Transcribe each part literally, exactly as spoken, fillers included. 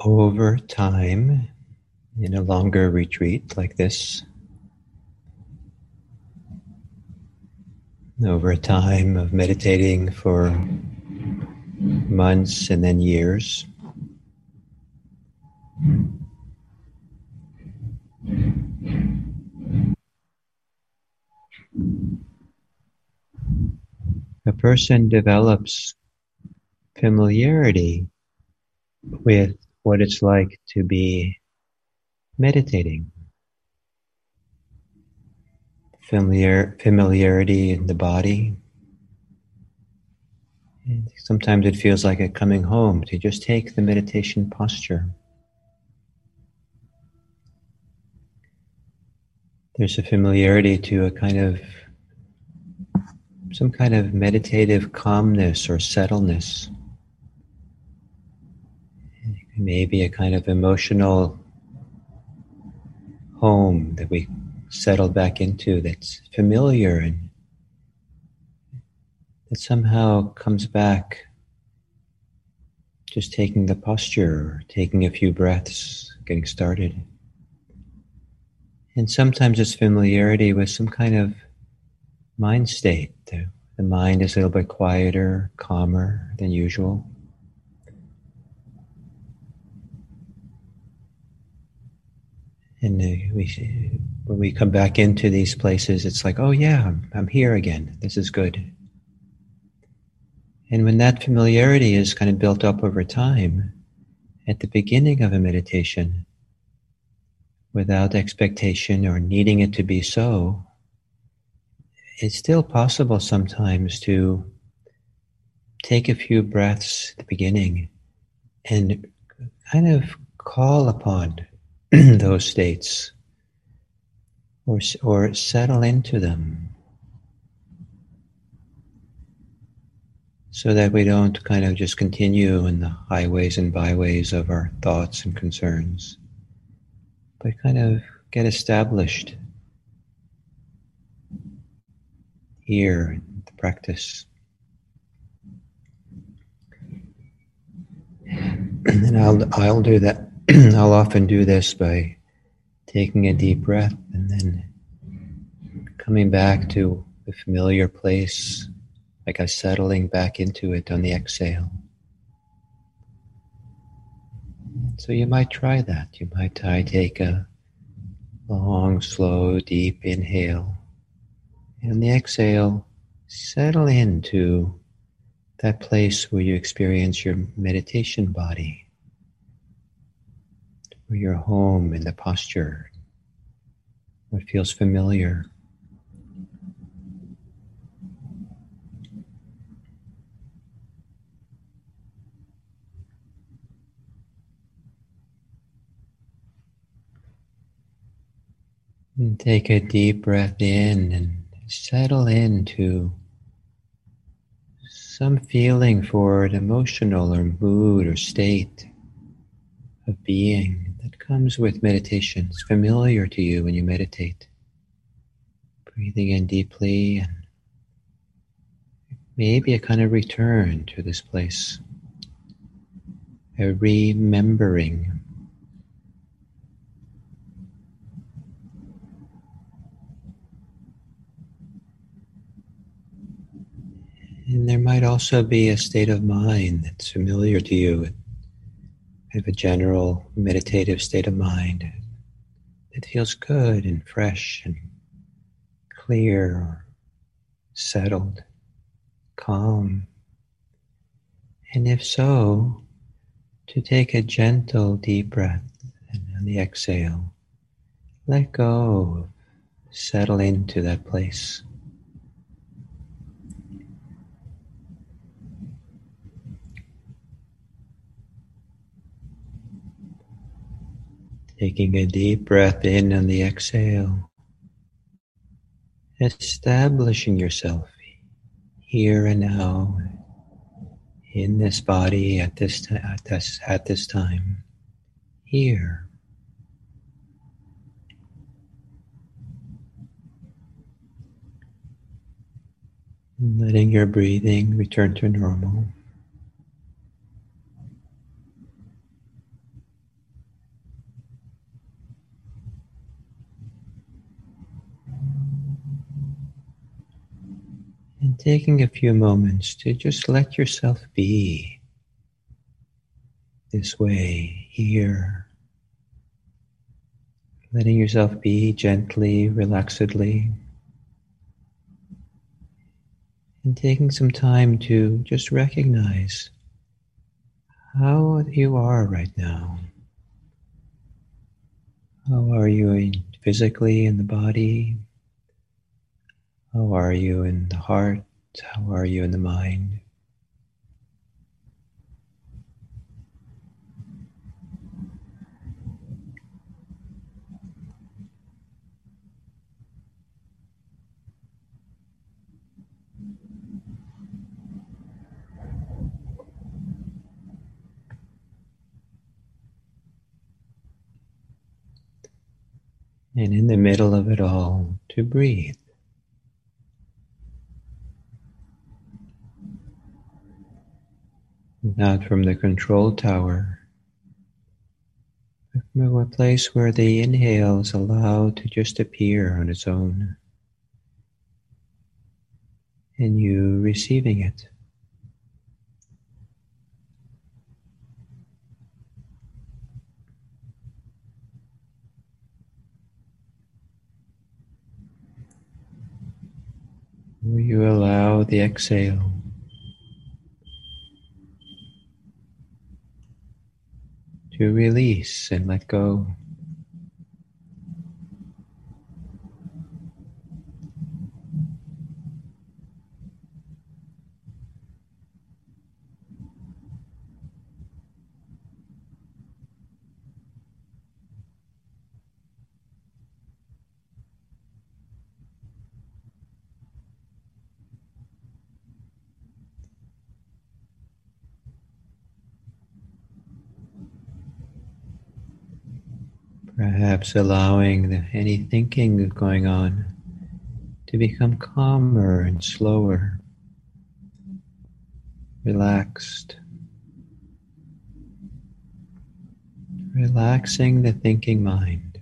Over time, in a longer retreat like this, over a time of meditating for months and then years, a person develops familiarity with what it's like to be meditating. Familiar, familiarity in the body. And sometimes it feels like a coming home to just take the meditation posture. There's a familiarity to a kind of, some kind of meditative calmness or settledness. Maybe a kind of emotional home that we settle back into that's familiar and that somehow comes back just taking the posture, taking a few breaths, getting started. And sometimes it's familiarity with some kind of mind state. The, the mind is a little bit quieter, calmer than usual. And uh, we, when we come back into these places, it's like, oh yeah, I'm, I'm here again. This is good. And when that familiarity is kind of built up over time, at the beginning of a meditation, without expectation or needing it to be so, it's still possible sometimes to take a few breaths at the beginning and kind of call upon those states or, or settle into them so that we don't kind of just continue in the highways and byways of our thoughts and concerns, but kind of get established here in the practice. And I'll, I'll do that. I'll often do this by taking a deep breath and then coming back to the familiar place, like I'm settling back into it on the exhale. So you might try that. You might try take a long, slow, deep inhale. And on the exhale, settle into that place where you experience your meditation body, where you're home in the posture, what feels familiar. And take a deep breath in and settle into some feeling for an emotional or mood or state of being that comes with meditation. It's familiar to you when you meditate. Breathing in deeply and maybe a kind of return to this place. A remembering. And there might also be a state of mind that's familiar to you. Have a general meditative state of mind that feels good and fresh and clear or settled, calm. And if so, to take a gentle deep breath and on the exhale, let go, settle into that place. Taking a deep breath in on the exhale, establishing yourself here and now in this body at this t- at this at this time here. Letting your breathing return to normal. And taking a few moments to just let yourself be this way, here. Letting yourself be gently, relaxedly. And taking some time to just recognize how you are right now. How are you in, physically in the body? How are you in the heart? How are you in the mind? And in the middle of it all, to breathe. Not from the control tower, but from a place where the inhale is allowed to just appear on its own, and you receiving it. Where you allow the exhale to release and let go. Perhaps allowing the, any thinking going on to become calmer and slower, relaxed. Relaxing the thinking mind.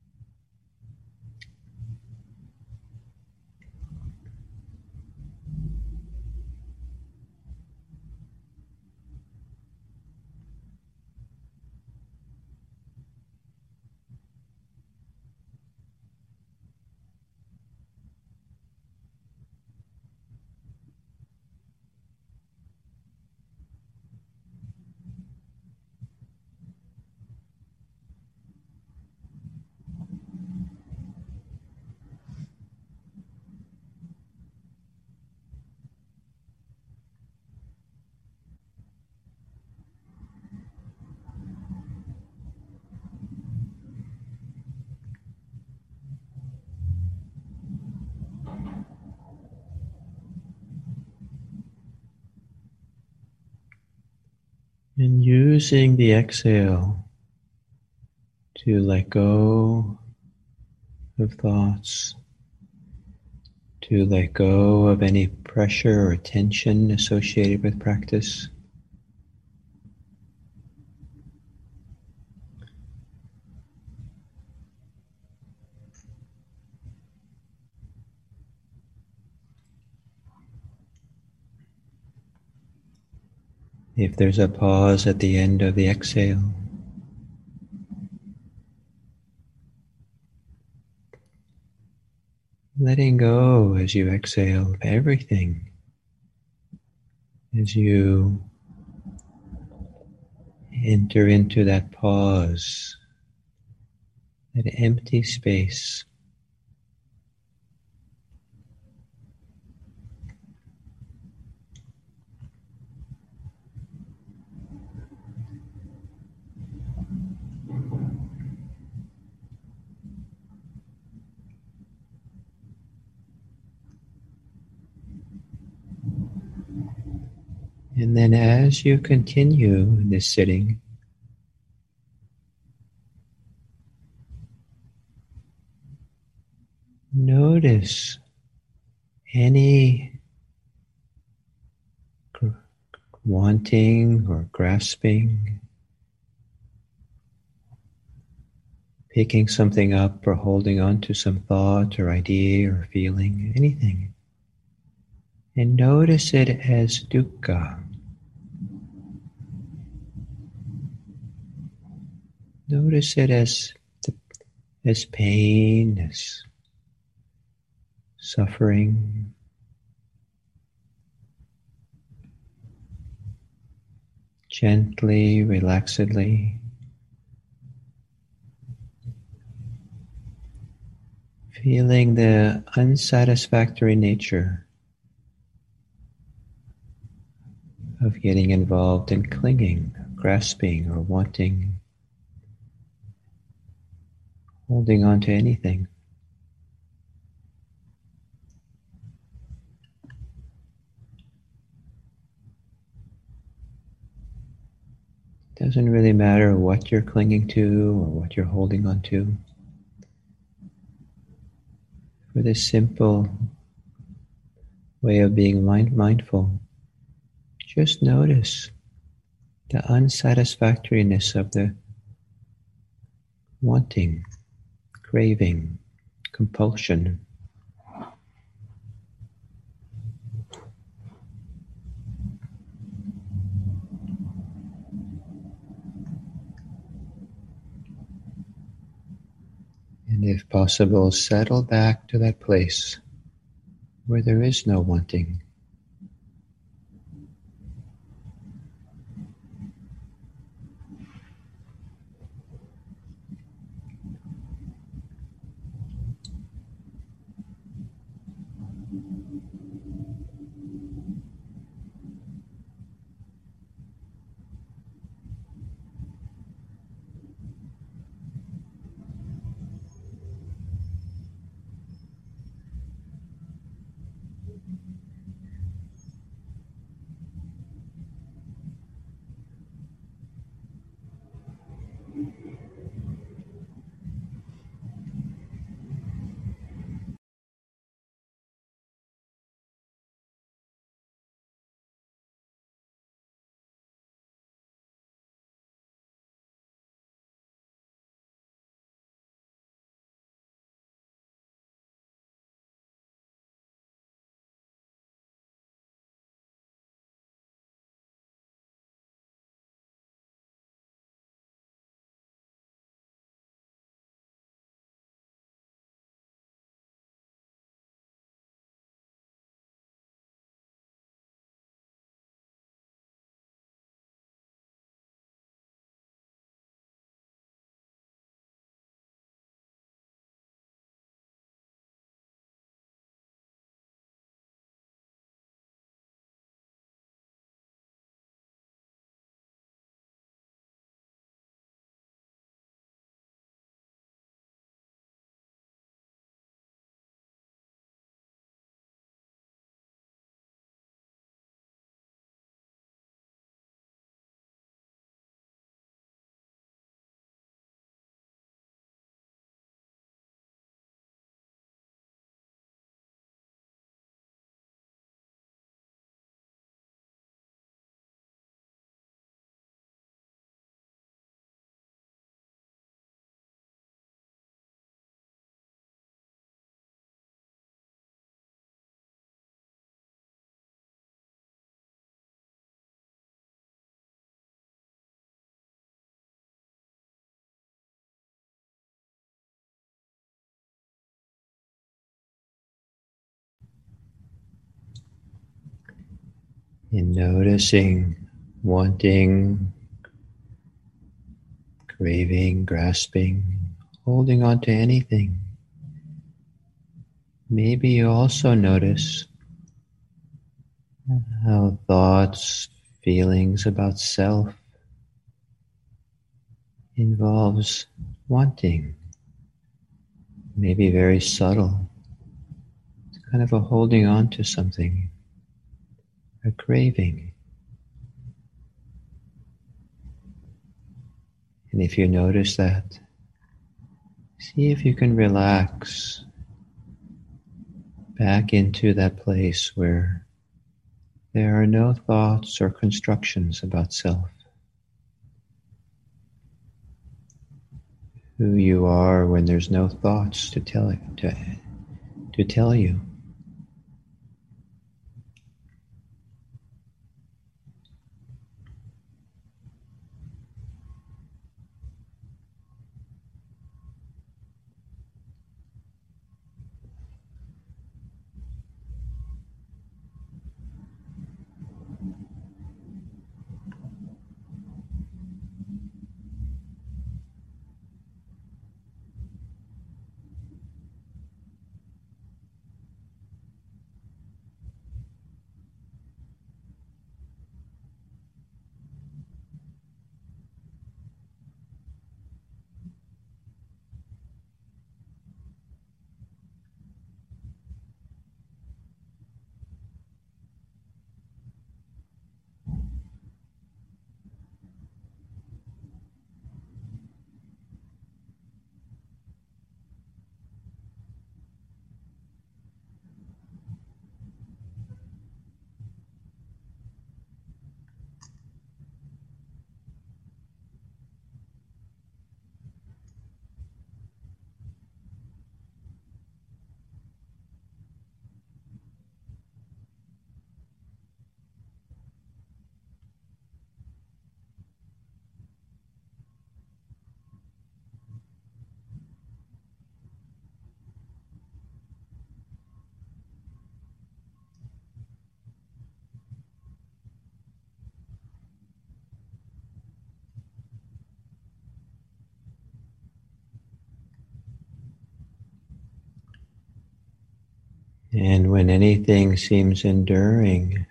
And using the exhale to let go of thoughts, to let go of any pressure or tension associated with practice. If there's a pause at the end of the exhale, letting go as you exhale of everything, as you enter into that pause, that empty space. And then as you continue in this sitting, notice any gr- wanting or grasping, picking something up or holding on to some thought or idea or feeling, anything. and notice it as dukkha. Notice it as, as pain, as suffering. Gently, relaxedly, feeling the unsatisfactory nature of getting involved in clinging, grasping, or wanting, holding on to anything. It doesn't really matter what you're clinging to or what you're holding on to. For this simple way of being mind mindful, just notice the unsatisfactoriness of the wanting, craving, compulsion. And if possible, settle back to that place where there is no wanting. In noticing, wanting, craving, grasping, holding on to anything. Maybe you also notice how thoughts, feelings about self involves wanting, maybe very subtle. It's kind of a holding on to something, a craving. And if you notice that, see if you can relax back into that place where there are no thoughts or constructions about self. Who you are when there's no thoughts to tell to, to tell you. And when anything seems enduring,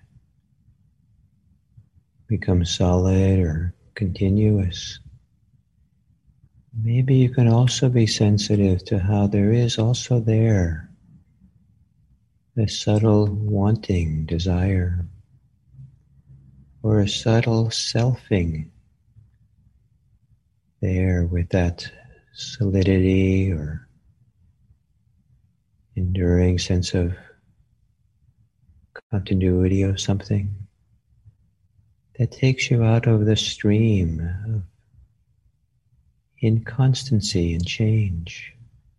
becomes solid or continuous, maybe you can also be sensitive to how there is also there a subtle wanting, desire, or a subtle selfing there with that solidity or enduring sense of continuity of something that takes you out of the stream of inconstancy and change,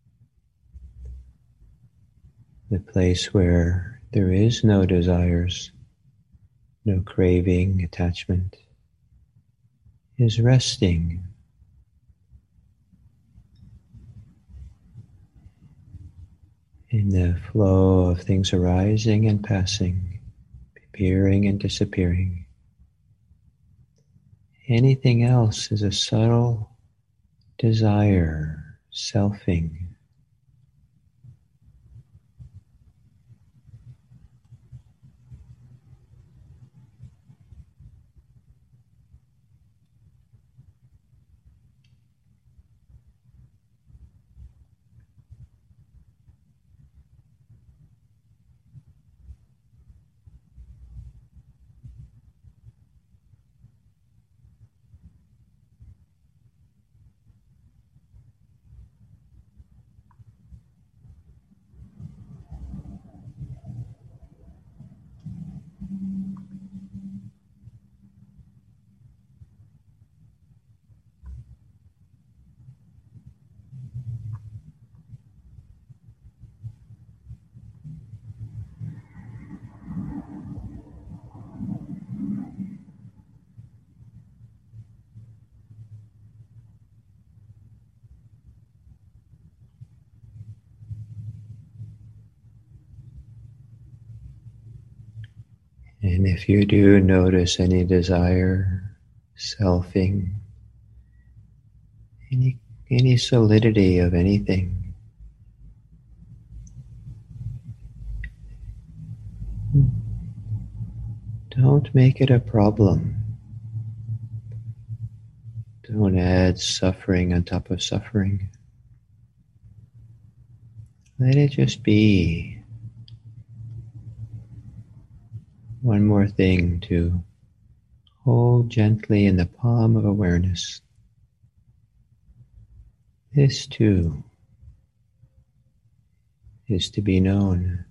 the place where there is no desires, no craving, attachment, is resting in the flow of things arising and passing, appearing and disappearing. Anything else is a subtle desire, selfing. And if you do notice any desire, selfing, any, any solidity of anything, don't make it a problem. Don't add suffering on top of suffering. Let it just be one more thing to hold gently in the palm of awareness. This too is to be known.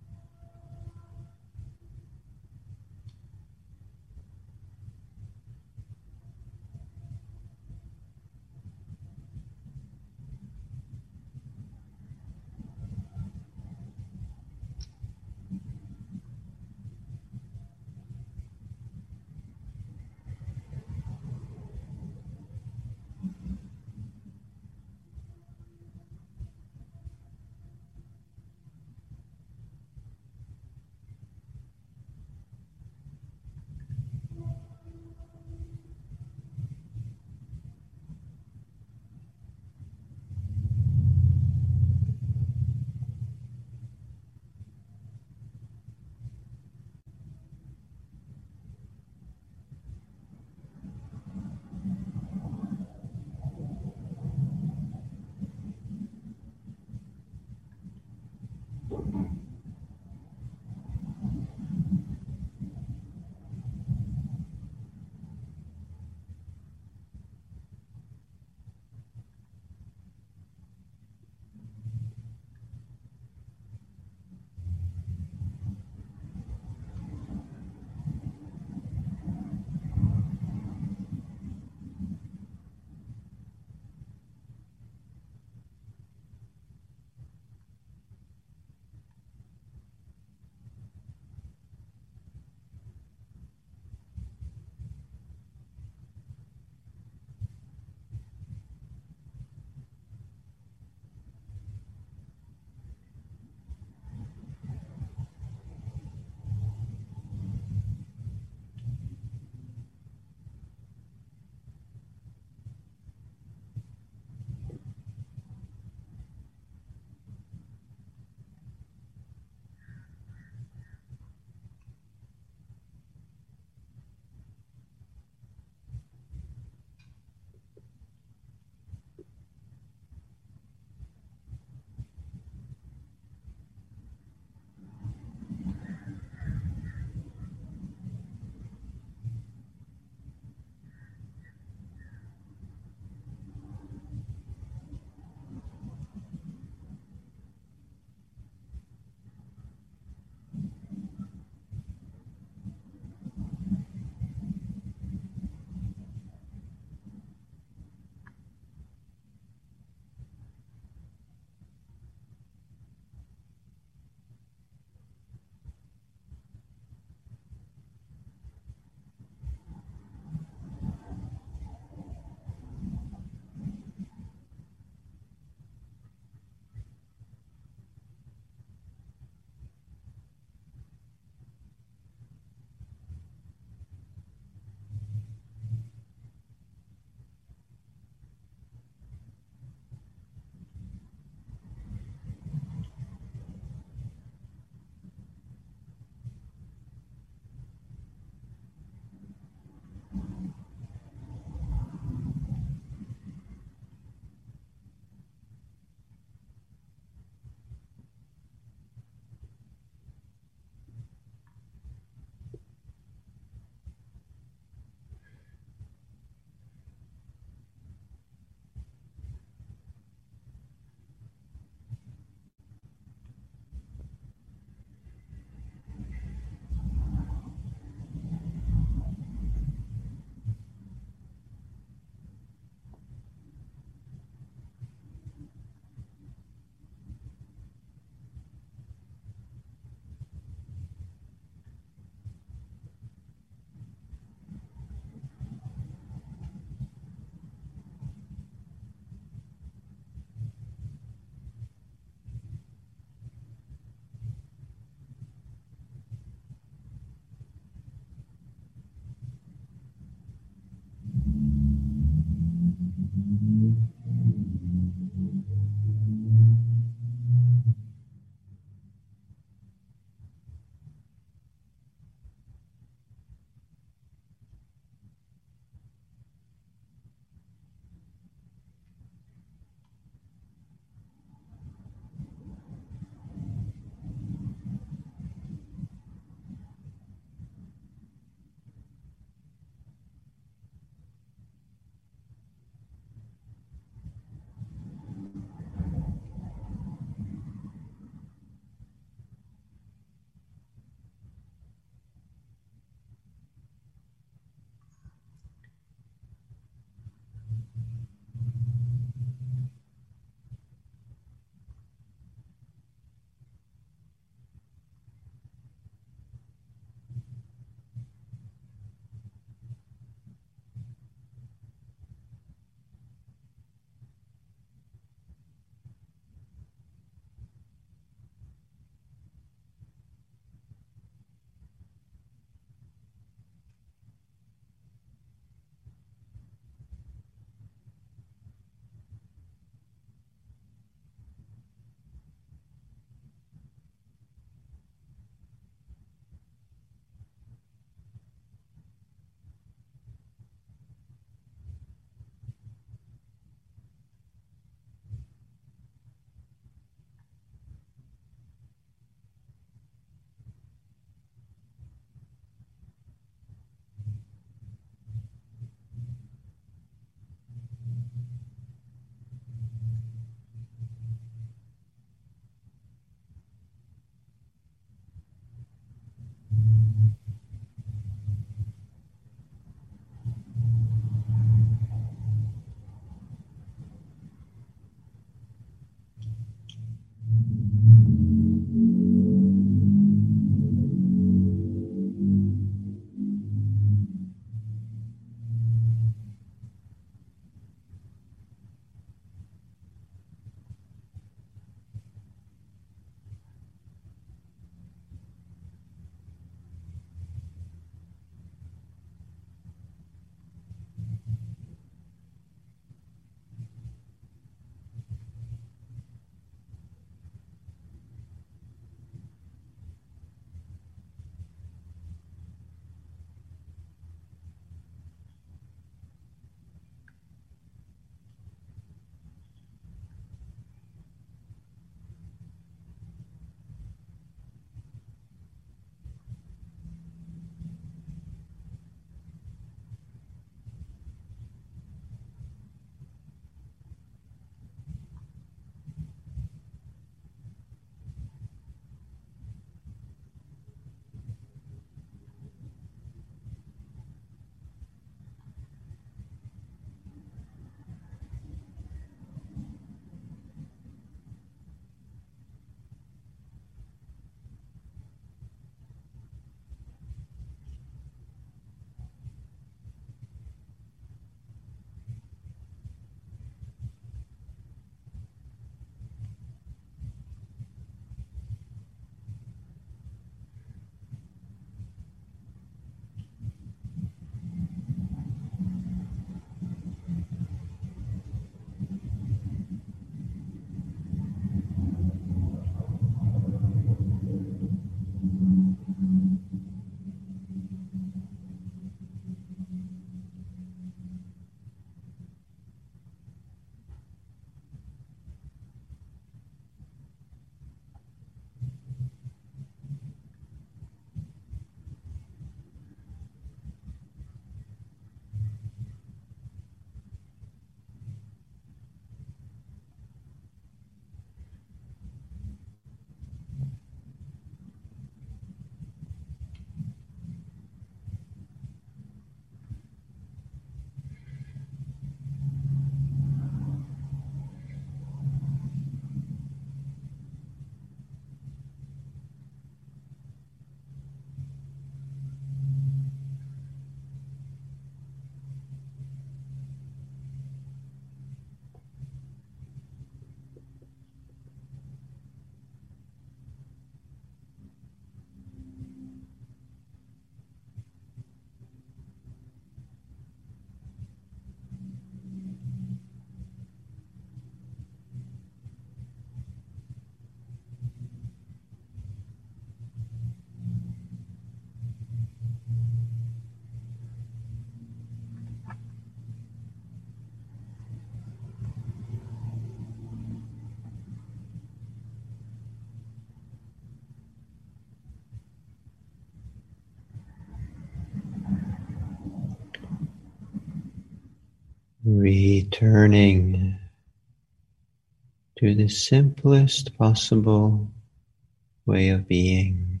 returning to the simplest possible way of being,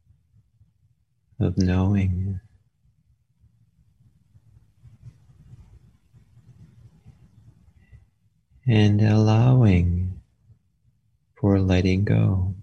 of knowing, and allowing for letting go.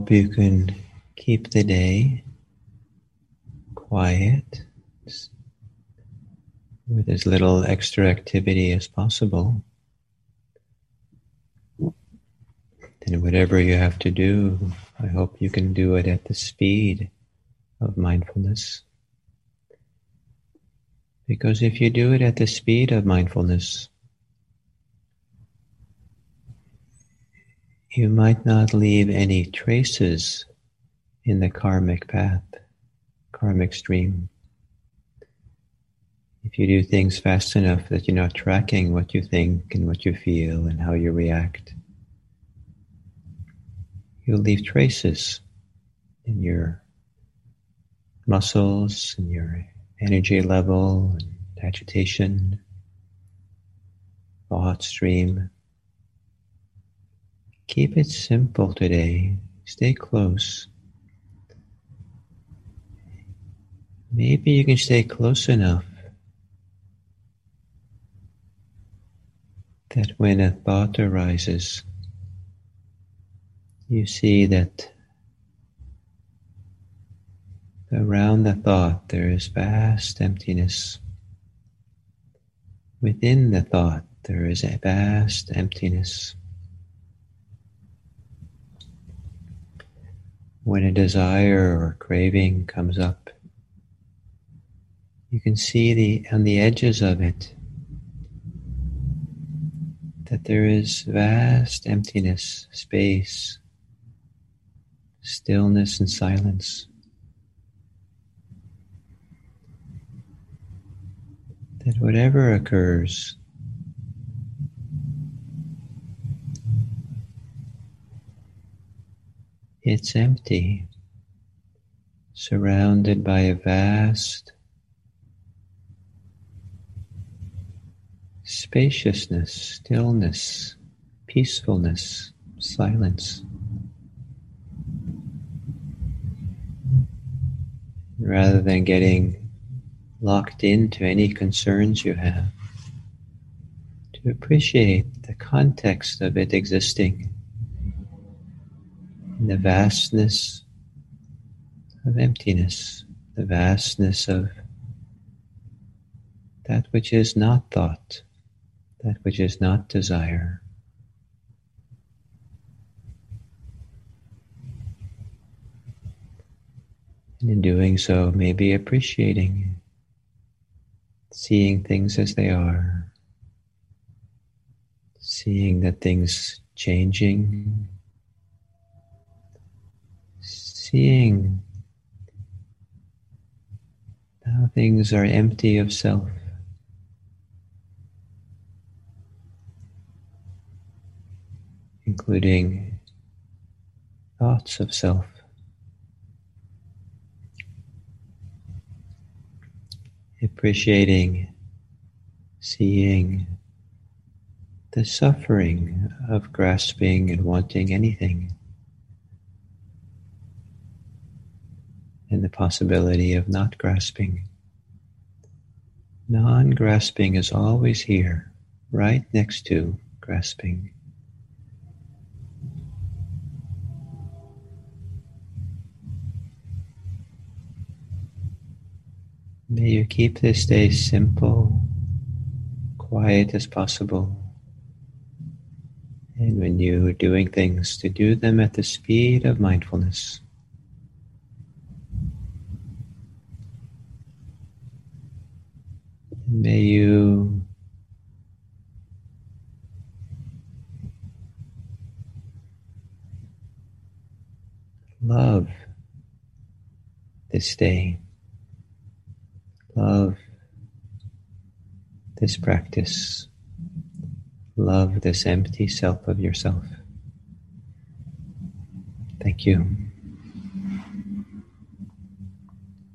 hope you can keep the day quiet, with as little extra activity as possible. And whatever you have to do, I hope you can do it at the speed of mindfulness. Because if you do it at the speed of mindfulness, you might not leave any traces in the karmic path, karmic stream. If you do things fast enough that you're not tracking what you think and what you feel and how you react, you'll leave traces in your muscles, in your energy level, and agitation, thought stream. Keep it simple today. Stay close. Maybe you can stay close enough that when a thought arises, you see that around the thought there is vast emptiness. Within the thought there is a vast emptiness. When a desire or craving comes up, you can see the on the edges of it that there is vast emptiness, space, stillness and silence. That whatever occurs, it's empty, surrounded by a vast spaciousness, stillness, peacefulness, silence. Rather than getting locked into any concerns you have, to appreciate the context of it existing, in the vastness of emptiness, the vastness of that which is not thought, that which is not desire. And in doing so, maybe appreciating, seeing things as they are, seeing that things changing, seeing how things are empty of self. Including thoughts of self. Appreciating, seeing the suffering of grasping and wanting anything, and the possibility of not grasping. Non-grasping is always here, right next to grasping. May you keep this day simple, quiet as possible. And when you are doing things, to do them at the speed of mindfulness. May you love this day. Love this practice. Love this empty self of yourself. Thank you.